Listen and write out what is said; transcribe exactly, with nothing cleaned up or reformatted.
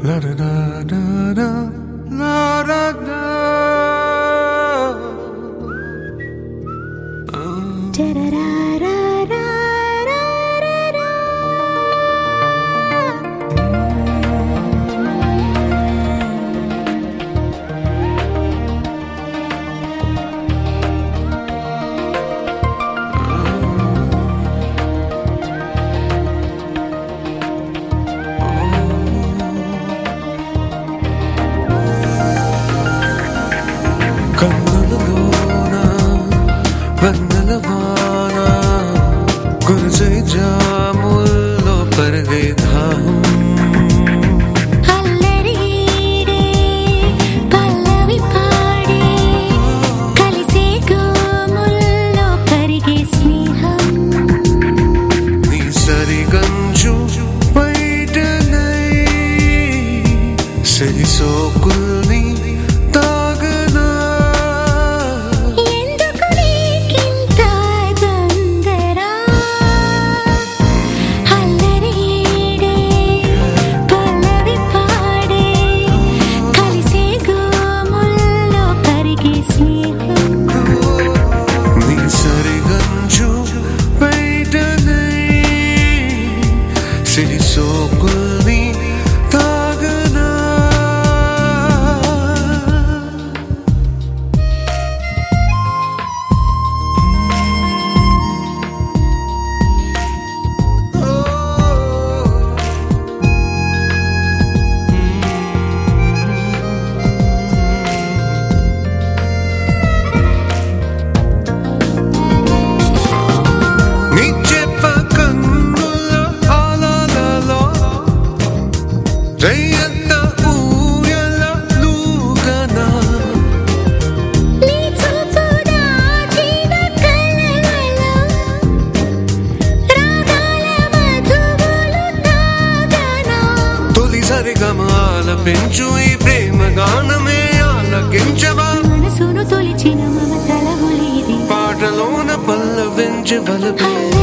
La da da da da, la da da. కన్నులలోన వెన్నెలవాన కురిసే జాముల్లో పరివేధాం అల్లరిడే పల్లవి పాడే కలిసే గోముల్లో కరిగే స్నేహం నీ సరిగంజు బయటనై సరి సోకుల్ని సిరి సోకుల్ని తాగనా రయ్యంతా ఊయల లూగనా నీ చూపు దాచిన కలవలో రాగాల మధువులు తాగనా తొలిసారి గమాల పెంచు ఈ ప్రేమ గానమే ఆలకించవా మనసును తొలిచిన మమతల ఒలిది పాటలోన పల్లవించే వలపే